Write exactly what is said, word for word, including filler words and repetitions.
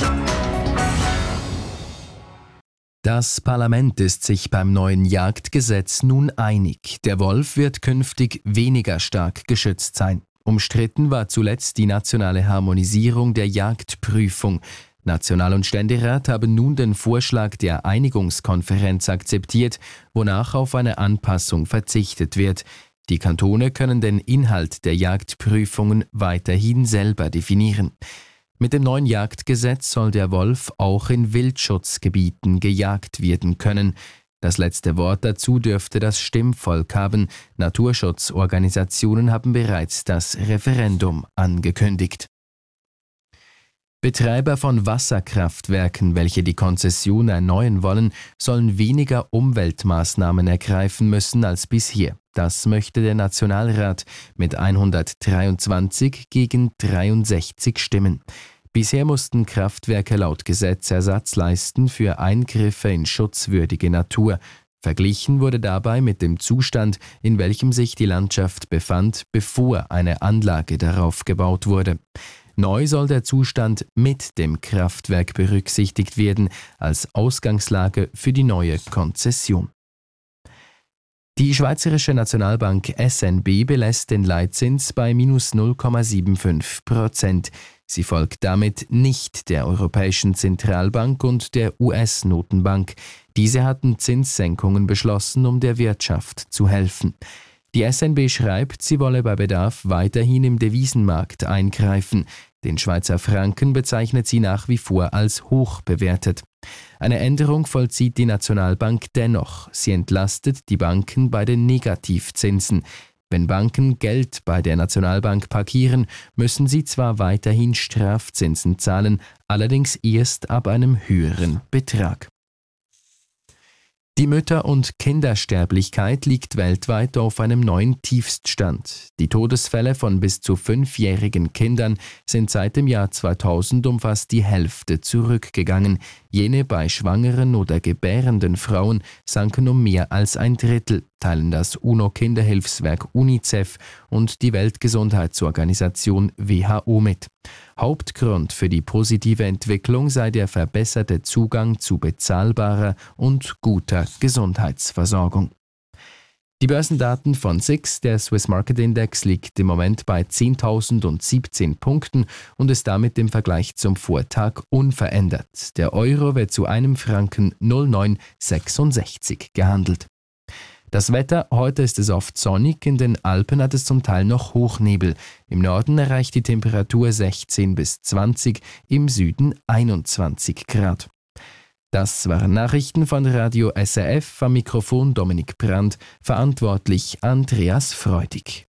Das Parlament ist sich beim neuen Jagdgesetz nun einig. Der Wolf wird künftig weniger stark geschützt sein. Umstritten war zuletzt die nationale Harmonisierung der Jagdprüfung. National- und Ständerat haben nun den Vorschlag der Einigungskonferenz akzeptiert, wonach auf eine Anpassung verzichtet wird. Die Kantone können den Inhalt der Jagdprüfungen weiterhin selber definieren. Mit dem neuen Jagdgesetz soll der Wolf auch in Wildschutzgebieten gejagt werden können. Das letzte Wort dazu dürfte das Stimmvolk haben. Naturschutzorganisationen haben bereits das Referendum angekündigt. Betreiber von Wasserkraftwerken, welche die Konzession erneuern wollen, sollen weniger Umweltmaßnahmen ergreifen müssen als bisher. Das möchte der Nationalrat mit hundertdreiundzwanzig gegen dreiundsechzig Stimmen. Bisher mussten Kraftwerke laut Gesetz Ersatz leisten für Eingriffe in schutzwürdige Natur. Verglichen wurde dabei mit dem Zustand, in welchem sich die Landschaft befand, bevor eine Anlage darauf gebaut wurde. Neu soll der Zustand mit dem Kraftwerk berücksichtigt werden, als Ausgangslage für die neue Konzession. Die Schweizerische Nationalbank S N B belässt den Leitzins bei minus null Komma fünfundsiebzig Prozent. Sie folgt damit nicht der Europäischen Zentralbank und der U S-Notenbank. Diese hatten Zinssenkungen beschlossen, um der Wirtschaft zu helfen. Die S N B schreibt, sie wolle bei Bedarf weiterhin im Devisenmarkt eingreifen. Den Schweizer Franken bezeichnet sie nach wie vor als hoch bewertet. Eine Änderung vollzieht die Nationalbank dennoch. Sie entlastet die Banken bei den Negativzinsen. Wenn Banken Geld bei der Nationalbank parkieren, müssen sie zwar weiterhin Strafzinsen zahlen, allerdings erst ab einem höheren Betrag. Die Mütter- und Kindersterblichkeit liegt weltweit auf einem neuen Tiefststand. Die Todesfälle von bis zu fünfjährigen Kindern sind seit dem Jahr zweitausend um fast die Hälfte zurückgegangen. Jene bei schwangeren oder gebärenden Frauen sanken um mehr als ein Drittel, teilen das UNO-Kinderhilfswerk UNICEF und die Weltgesundheitsorganisation W H O mit. Hauptgrund für die positive Entwicklung sei der verbesserte Zugang zu bezahlbarer und guter Gesundheitsversorgung. Die Börsendaten von S I X, der Swiss Market Index, liegt im Moment bei zehntausendsiebzehn Punkten und ist damit im Vergleich zum Vortag unverändert. Der Euro wird zu einem Franken null Komma neun sechsundsechzig gehandelt. Das Wetter: Heute ist es oft sonnig, in den Alpen hat es zum Teil noch Hochnebel. Im Norden erreicht die Temperatur sechzehn bis zwanzig, im Süden einundzwanzig Grad. Das waren Nachrichten von Radio S R F, am Mikrofon Dominik Brandt, verantwortlich Andreas Freudig.